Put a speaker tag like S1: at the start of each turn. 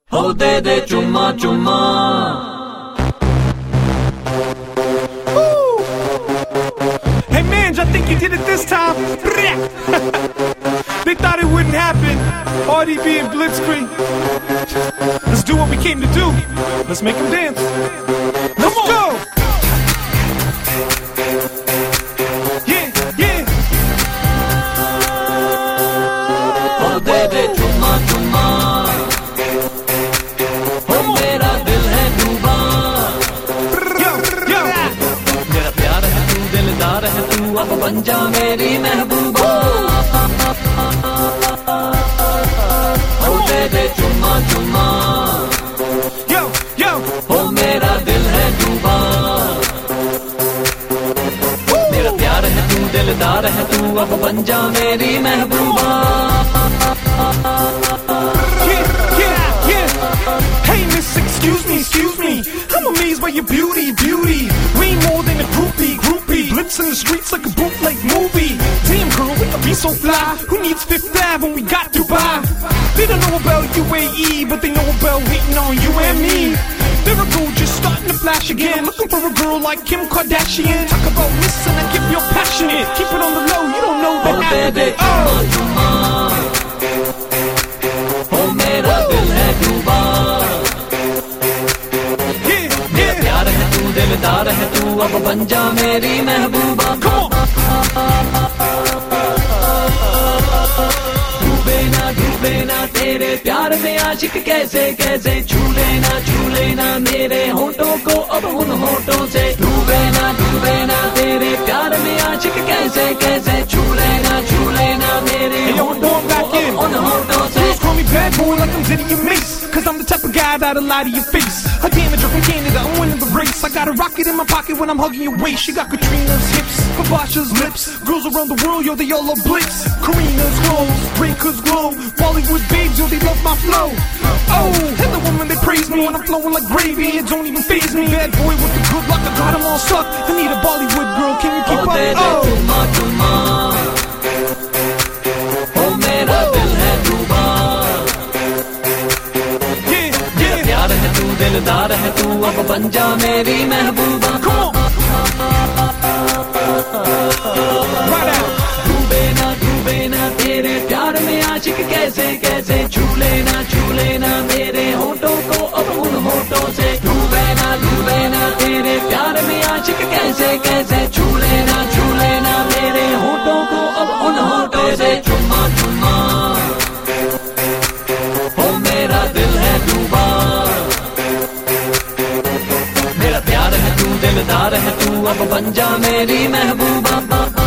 S1: हो दे दे चुम्मा चुम्मा।
S2: Hey man, I think you did it this time. They thought it wouldn't happen. RDB and Blitzkrieg. Let's do what we came to do. Let's make them dance. Let's go. Yeah, yeah.
S1: हो दे दे चुम्मा चुम्मा, हो मेरा दिल है डूबा।
S2: Yo, yo.
S1: मेरा प्यार है तू, दिलदार है तू, अब बन जा मेरी महबूबा। हो दे दे चुम्मा चुम्मा,
S2: Yo, yo.
S1: हो मेरा दिल है डूबा। मेरा प्यार है तू, दिलदार है तू, अब बन जा मेरी महबूबा।
S2: Yeah, yeah, yeah. Hey miss, excuse me. I'm amazed by your beauty. Way more than a groupie. Blitz in the streets like a bootleg movie. Damn girl, we could be so fly. Who needs Fifth Ave when we got Dubai? They don't know about UAE, but they know about waiting on you and me. There I go, just starting to flash again. Looking for a girl like Kim Kardashian. Talk about missing, I get real passionate. Keep it on the low, you don't know
S1: हो
S2: that
S1: दे दे चुम्मा चुम्मा, हो मेरा दिल है डूबा। मेरा प्यार है तू, दिलदार है तू, अब बन जा मेरी महबूबा।
S2: Come on.
S1: डूबे ना तेरे प्यार में आशिक कैसे छू लेना मेरे होठों को अब उन होठों से। डूबे ना तेरे प्यार में आशिक कैसे छू लेना मेरे
S2: Hey, yo, I'm
S1: होठों
S2: going back
S1: को
S2: in.
S1: अब उन होठों से।
S2: Girls call me bad boy like I'm Diddy and Mace. Cause I'm the type of guy that'll lie to your face. A damager from Canada, I'm winning the race. I got a rocket in my pocket when I'm hugging your waist. She got Katrina's hips, Kabasha's lips. Girls around the world, yo, they all love Blitz. Karina's clothes, Rayca's glow. Bollywood babes, yo, they love my flow. Oh, and the women, they praise me when I'm flowing like gravy. It don't even faze me. Bad boy with the good luck, I got them all stuck. I need a Bollywood girl, can you keep
S1: हो दे
S2: up?
S1: दे
S2: Oh.
S1: चुम्मा चुम्मा, हो मेरा दिल है डूबा।
S2: Yeah.
S1: प्यार है तू, दिलदार है तू, अब बन जा मेरी महबूबा।
S2: Come on. Right out.
S1: डूबे ना तेरे प्यार में आशिक कैसे छू लेना मेरे होठों को अब उन होठों से। डूबे ना तेरे प्यार में आशिक कैसे छू लेना मेरे होठों को अब उन होठों से। चुम्मा चुम्मा, हो मेरा दिल है डूबा। मेरा प्यार है तू, दिलदार है तू, अब बन जा मेरी महबूबा।